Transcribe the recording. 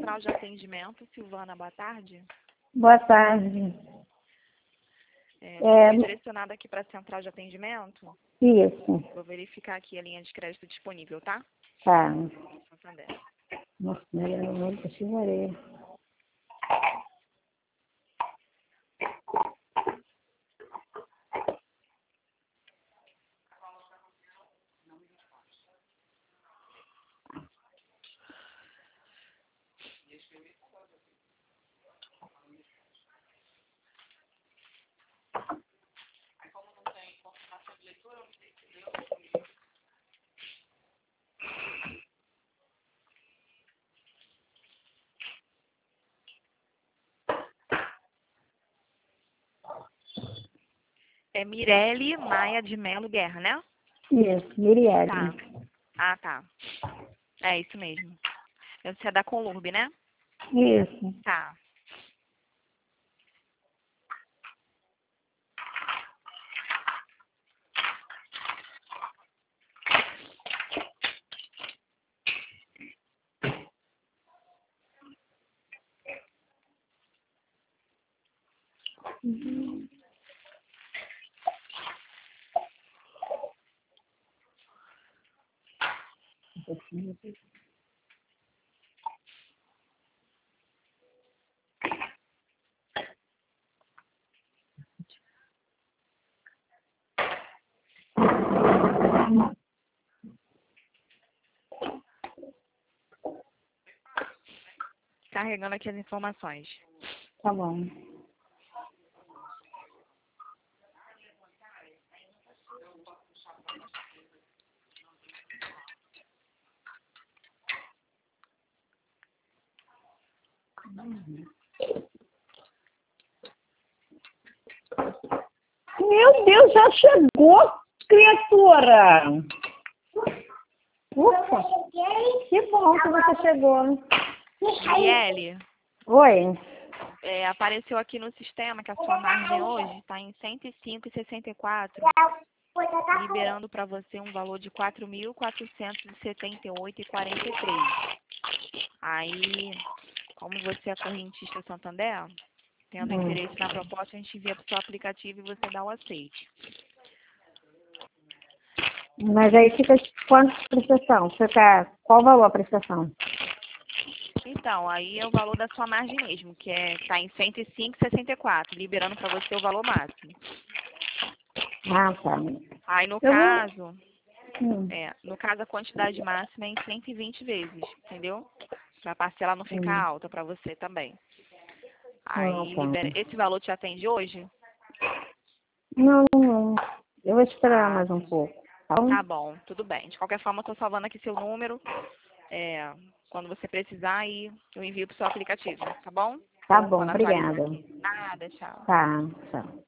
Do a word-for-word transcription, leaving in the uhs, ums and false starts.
central de atendimento. Silvana, boa tarde. Boa tarde. É, É, Fui direcionada aqui para a central de atendimento. Isso, Vou verificar aqui a linha de crédito disponível, tá? tá. Santander. Nossa, Maria, eu não precisarei. É Mirelle Maia de Melo Guerra, né? Isso, Miriade. Tá. Ah, tá. É isso mesmo. Você é da Conlurb, né? Isso. Tá. Uhum. Carregando aqui as informações. Tá bom. Meu Deus, já chegou, criatura! Ufa! Que bom que você chegou. Miele, Oi? é, apareceu aqui no sistema que a sua margem hoje está em cento e cinco vírgula sessenta e quatro, liberando para você um valor de quatro mil quatrocentos e setenta e oito vírgula quarenta e três. Aí, como você é correntista Santander, tendo Hum. interesse na proposta, a gente envia para o seu aplicativo e você dá o aceite. Mas aí fica quanto de prestação? Fica, qual valor a prestação? Então, aí é o valor da sua margem mesmo, que é está em cento e cinco vírgula sessenta e quatro, liberando para você o valor máximo. Ah, tá. Aí no Eu vou... caso, Hum. é, no caso a quantidade máxima é em cento e vinte vezes, entendeu? Para a parcela não ficar Hum. alta para você também. Ah, Aí libera... tá. Esse valor te atende hoje? Não, não. Eu vou esperar Ah, mais um pouco. Tá bom? tá bom, tudo bem. De qualquer forma, eu estou salvando aqui seu número. É, quando você precisar, aí eu envio para o seu aplicativo, tá bom? Tá Ou bom, quando atualizar obrigada. aqui. Nada, tchau. Tá, tchau.